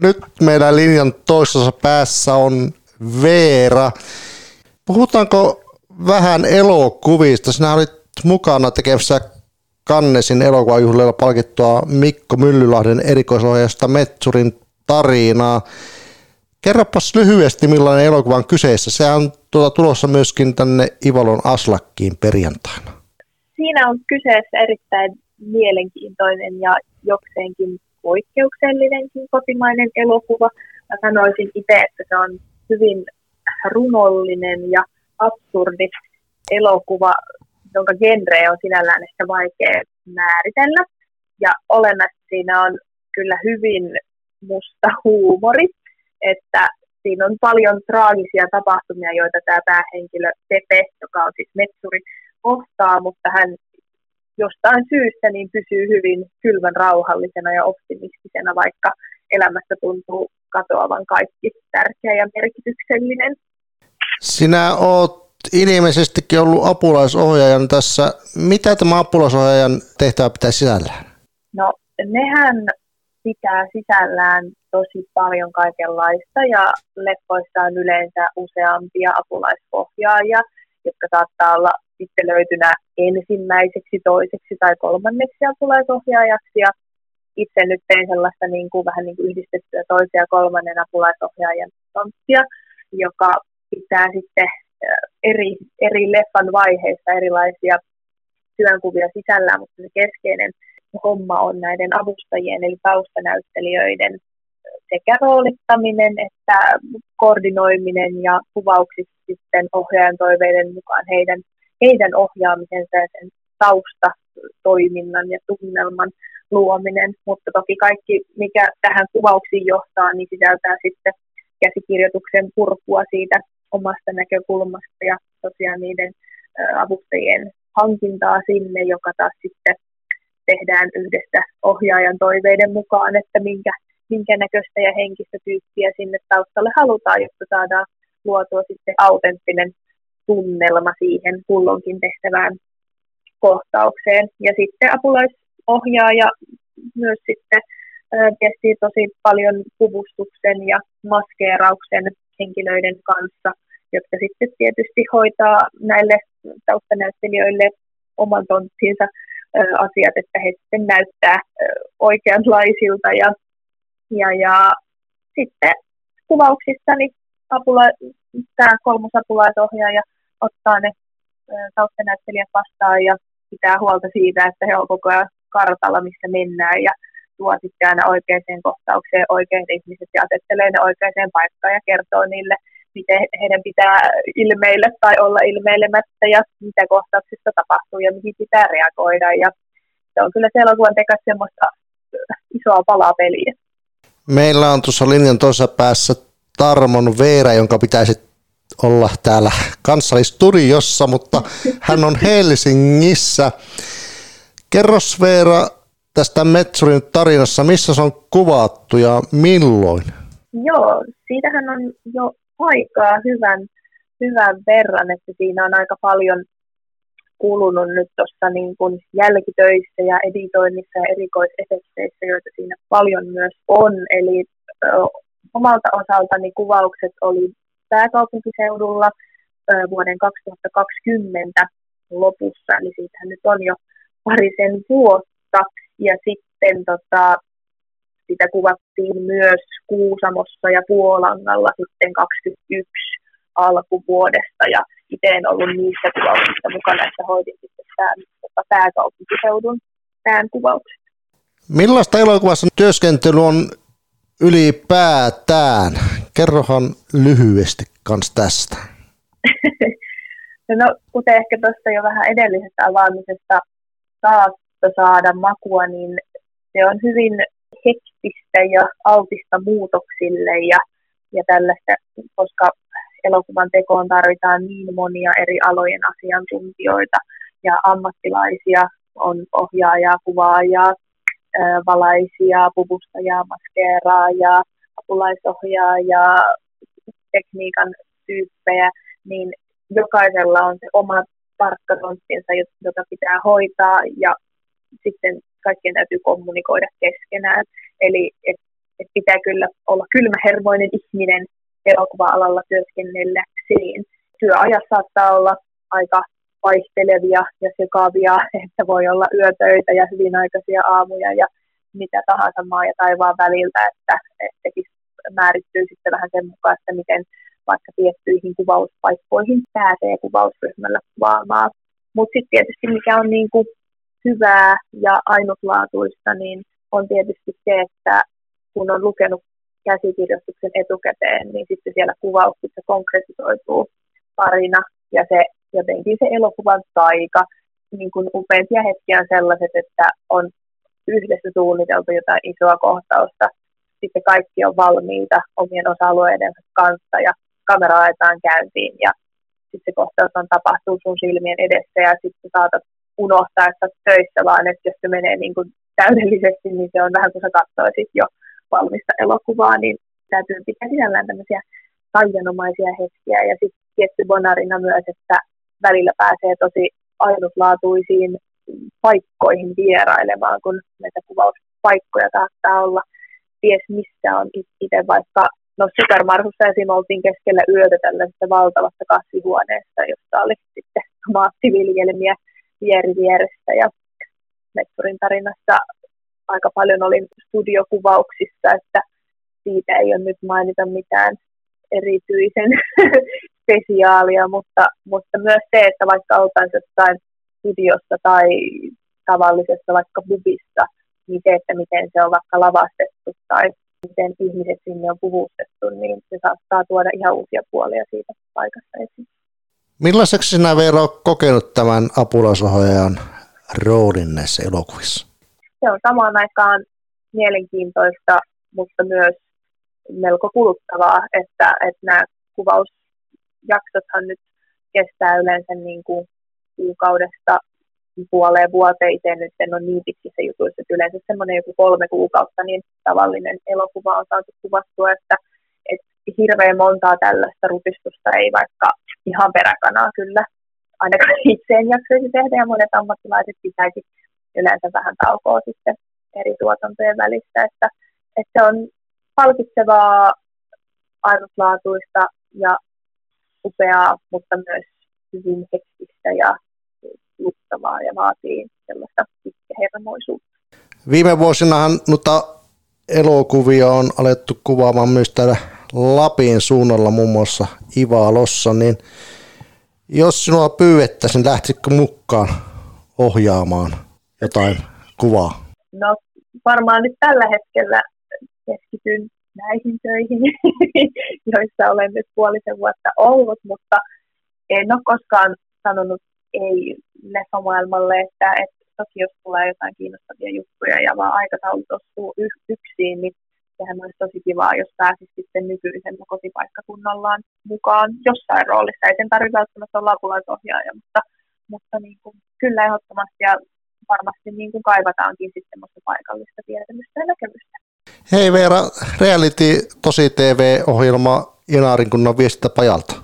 nyt meidän linjan toisessa päässä on Veera. Puhutaanko vähän elokuvista? Sinä olit mukana tekemässä Cannesin elokuvajuhlilla palkittua Mikko Myllylahden erikoisohjausta Metsurin tarinaa. Kerropas lyhyesti, millainen elokuva on kyseessä. Se on tulossa myöskin tänne Ivalon Aslakkiin perjantaina. Siinä on kyseessä erittäin mielenkiintoinen ja jokseenkin poikkeuksellinenkin kotimainen elokuva. Mä sanoisin itse, että se on hyvin runollinen ja absurdi elokuva, jonka genre on sinällään ehkä vaikea määritellä. Ja olennaista siinä on kyllä hyvin musta huumori, että siinä on paljon traagisia tapahtumia, joita tämä päähenkilö Pepe, joka on siis metsuri, kohtaa, mutta hän jostain syystä niin pysyy hyvin kylmän rauhallisena ja optimistisena, vaikka elämässä tuntuu katoavan kaikki tärkeä ja merkityksellinen. Sinä oot ilmeisestikin ollut apulaisohjaajan tässä. Mitä tämä apulaisohjaajan tehtävä pitää sisällään? No, nehän pitää sisällään tosi paljon kaikenlaista ja leffoissa on yleensä useampia apulaisohjaajia, jotka saattaa olla sitten löytynä ensimmäiseksi, toiseksi tai kolmanneksi apulaisohjaajaksi. Ja itse nyt tein sellaista vähän niin kuin yhdistettyä toisen ja kolmannen apulaisohjaajan tonttia, joka pitää sitten eri leffan vaiheissa erilaisia työnkuvia sisällään, mutta se keskeinen homma on näiden avustajien eli taustanäyttelijöiden sekä roolittaminen että koordinoiminen ja kuvauksissa sitten ohjaajan toiveiden mukaan heidän ohjaamisensa ja sen taustatoiminnan ja tunnelman luominen. Mutta toki kaikki, mikä tähän kuvauksiin johtaa, niin sisältää sitten käsikirjoituksen purkua siitä omasta näkökulmasta ja tosiaan niiden avustajien hankintaa sinne, joka taas sitten tehdään yhdessä ohjaajan toiveiden mukaan, että minkä näköistä ja henkistä tyyppiä sinne taustalle halutaan, jotta saadaan luotua sitten autenttinen tunnelma siihen kulloinkin tehtävään kohtaukseen. Ja sitten apulaisohjaaja myös sitten tehtiin tosi paljon puvustuksen ja maskeerauksen henkilöiden kanssa, jotka sitten tietysti hoitaa näille taustanäyttelijöille oman tonttinsa asiat, että he sitten näyttää oikeanlaisilta ja sitten kuvauksissani tämä kolmas apulaisohjaaja ottaa ne taustanäyttelijät vastaan ja pitää huolta siitä, että he on koko ajan kartalla, missä mennään ja tuo sitten aina oikeaan kohtaukseen oikeat ihmiset ja asettelee ne oikeaan paikkaan ja kertoo niille, miten heidän pitää ilmeillä tai olla ilmeilemättä ja mitä kohtauksissa tapahtuu ja mihin pitää reagoida. Ja se on kyllä se elokuvan tekas semmoista isoa palapeliä. Meillä on tuossa linjan toisessa päässä Tarmon Veera, jonka pitäisi olla täällä Kansallisstudiossa, mutta hän on Helsingissä. Kerros Veera tästä Metsurin tarinassa, missä se on kuvattu ja milloin? Joo, siitähän on jo aikaa hyvän verran, että siinä on aika paljon kulunut nyt tuossa niin kuin jälkitöissä ja editoinnissa ja erikoisefekteissä, joita siinä paljon myös on. Eli omalta osaltani kuvaukset oli pääkaupunkiseudulla vuoden 2020 lopussa, eli siitähän nyt on jo parisen vuotta. Ja sitten sitä kuvattiin myös Kuusamossa ja Puolangalla sitten 2021 alkuvuodesta. Ja itse en ollut niissä kuvauksissa mukana, että hoidin sitten pääkaupunkiseudun tämän kuvaukset. Millaista elokuvassa työskentely on ylipäätään? Kerrohan lyhyesti kans tästä. No, kuten ehkä tuossa jo vähän edellisestä avaamisesta saattoi saada makua, niin se on hyvin hektistä ja altista muutoksille ja tällaista, koska elokuvan tekoon tarvitaan niin monia eri alojen asiantuntijoita ja ammattilaisia, on ohjaajaa, kuvaajaa, valaisijaa, puvustajaa, maskeeraajaa, apulaisohjaajaa, tekniikan tyyppejä, niin jokaisella on se oma tarkka tonttinsa, jota pitää hoitaa ja sitten kaikkien täytyy kommunikoida keskenään. Eli että pitää kyllä olla kylmähermoinen ihminen elokuva-alalla työskennelläkseen. Työajat saattaa olla aika vaihtelevia ja sekavia, että voi olla yötöitä ja hyvin aikaisia aamuja ja mitä tahansa maa ja taivaan väliltä, että sekin määrittyy sitten vähän sen mukaan, että miten vaikka tiettyihin kuvauspaikkoihin pääsee kuvausryhmällä kuvaamaan. Mutta sitten tietysti mikä on niinku hyvää ja ainutlaatuista, niin on tietysti se, että kun on lukenut käsikirjoituksen etukäteen, niin sitten siellä kuvauksissa konkretisoituu tarina ja se jotenkin se elokuvan taika. Niin kuin upeimpia hetkiä on sellaiset, että on yhdessä suunniteltu jotain isoa kohtausta, sitten kaikki on valmiita omien osa-alueiden kanssa ja kamera ajetaan käyntiin ja sitten se kohtaus on tapahtuu sun silmien edessä ja sitten saatat unohtaa, että olet töissä, vaan että jos se menee niin kuin täydellisesti, niin se on vähän kuin sä katsoisit jo valmista elokuvaa, niin täytyy pitää sisällään tämmöisiä taianomaisia hetkiä ja sitten tietty bonarina myös, että välillä pääsee tosi ainutlaatuisiin paikkoihin vierailemaan, kun näitä kuvauspaikkoja saattaa olla ties missä on itse vaikka, no Supermarsussa esim. Oltiin keskellä yötä tällaisessa valtavassa kasvihuoneessa, jossa oli sitten tomaattiviljelmiä vieressä ja Metsurin tarinassa aika paljon olin studiokuvauksissa, että siitä ei ole nyt mainita mitään erityisen spesiaalia, mutta myös se, että vaikka oltaisiin jossain studiossa tai tavallisessa vaikka bubissa, niin se, että miten se on vaikka lavastettu tai miten ihmiset sinne on puhustettu, niin se saattaa tuoda ihan uusia puolia siitä paikasta esiin. Millaiseksi sinä, Veera, olet kokenut tämän apulaisohjaajan roolin näissä elokuvissa? Se on samaan aikaan mielenkiintoista, mutta myös melko kuluttavaa, että nämä kuvausjaksothan nyt kestää yleensä niin kuin kuukaudesta puoleen vuoteen. Itse nyt en ole niin pitkissä jutuissa, että yleensä semmoinen joku 3 kuukautta, niin tavallinen elokuva on saatu kuvattua, että hirveän montaa tällaista rutistusta ei vaikka ihan peräkanaa kyllä ainakaan itse en jaksaisi tehdä, ja monet ammattilaiset pitääkin yleensä vähän taukoa sitten eri tuotantojen välissä, että se on palkitsevaa, ainutlaatuista ja upeaa, mutta myös hyvin hektistä ja luttavaa ja vaatii sellaista pitkähermoisuutta. Viime vuosinahan noita elokuvia on alettu kuvaamaan myös täällä Lapin suunnalla, muun muassa Ivalossa, niin jos sinua pyydettäisiin, lähtisikö mukaan ohjaamaan jotain kuvaa? No varmaan nyt tällä hetkellä keskityn näihin töihin, joissa olen nyt puolisen vuotta ollut, mutta en ole koskaan sanonut ei leffamaailmalle, että toki jos tulee jotain kiinnostavia juttuja ja vaan aikataulut osuu yksin, niin sehän olisi tosi kivaa, jos pääsisi sitten nykyisellä kotipaikkakunnallaan mukaan jossain roolissa. Ei sen tarvitse välttämättä olla apulaisohjaaja, mutta niin kuin, kyllä ehdottomasti ja varmasti niin kuin kaivataankin sitten semmoista paikallista tietämystä ja näkemystä. Hei Veera, reality tosi TV-ohjelma Inarinkun viestintäpajalta.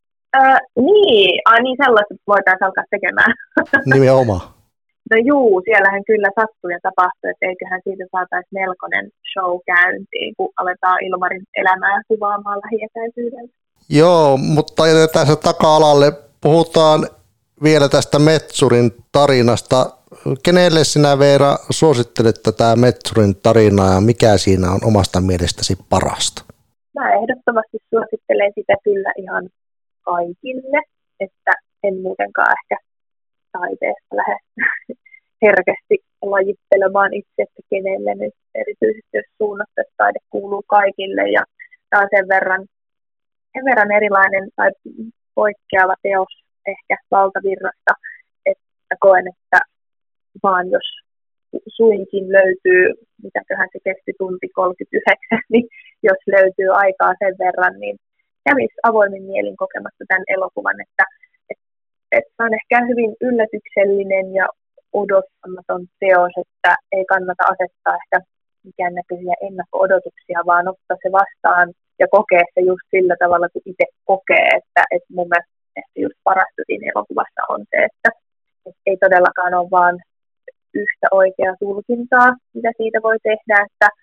Niin sellaiset voitaisiin alkaa tekemään. Nimenomaan. No juu, siellähän kyllä sattuu ja tapahtuu, että eiköhän siitä saataisiin melkoinen show käyntiin, kun aletaan Ilmarin elämää kuvaamaan lähietäisyydellä. Joo, mutta jätetään se taka-alalle. Puhutaan vielä tästä Metsurin tarinasta. Kenelle sinä, Veera, suosittelet tätä Metsurin tarinaa ja mikä siinä on omasta mielestäsi parasta? Mä ehdottomasti suosittelen sitä kyllä ihan kaikille, että en muutenkaan ehkä taiteesta lähde herkästi lajittelemaan itse, että kenelle nyt erityisesti jos suunnasta, että taide kuuluu kaikille ja tämä on sen verran erilainen tai poikkeava teos ehkä valtavirrasta, että koen, että vaan jos suinkin löytyy, mitäköhän se kesti tunti 39, niin jos löytyy aikaa sen verran, niin kävisi avoimin mielin kokemassa tämän elokuvan, että se on ehkä hyvin yllätyksellinen ja odottamaton teos, että ei kannata asettaa ehkä mikään näköisiä ennakko-odotuksia, vaan ottaa se vastaan ja kokea se just sillä tavalla, kun itse kokee, että mun mielestä ehkä just parasta siinä elokuvassa on se, että ei todellakaan ole vaan yhtä oikeaa tulkintaa, mitä siitä voi tehdä, että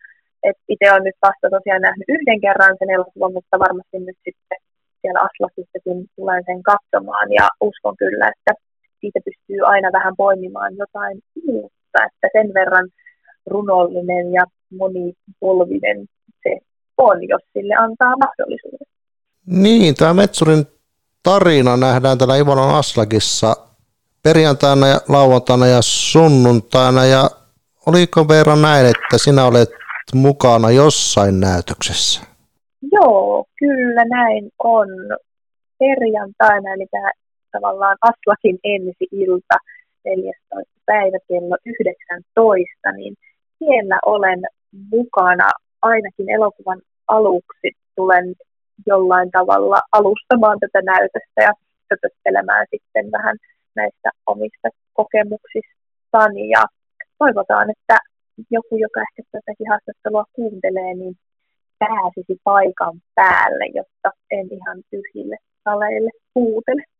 itse olen nyt vasta tosiaan nähnyt yhden kerran sen elokuvan, mutta varmasti nyt sitten siellä Aslakissakin tulen sen katsomaan ja uskon kyllä, että siitä pystyy aina vähän poimimaan jotain uutta, että sen verran runollinen ja monipolvinen se on, jos sille antaa mahdollisuuden. Niin, tämä Metsurin tarina nähdään täällä Ivalon Aslakissa perjantaina ja lauantaina ja sunnuntaina. Ja oliko Veera näin, että sinä olet mukana jossain näytöksessä? Joo, kyllä näin on. Perjantaina, eli tämä tavallaan Aslakin ensi-ilta, 14. päivä kello 19, niin siellä olen mukana ainakin elokuvan aluksi. Tulen jollain tavalla alustamaan tätä näytöstä ja höpöttelemään sitten vähän näistä omista kokemuksistani. Ja toivotaan, että joku, joka ehkä tätäkin haastattelua kuuntelee, niin pääsisi paikan päälle, jotta en ihan tyhjille saleille huutele.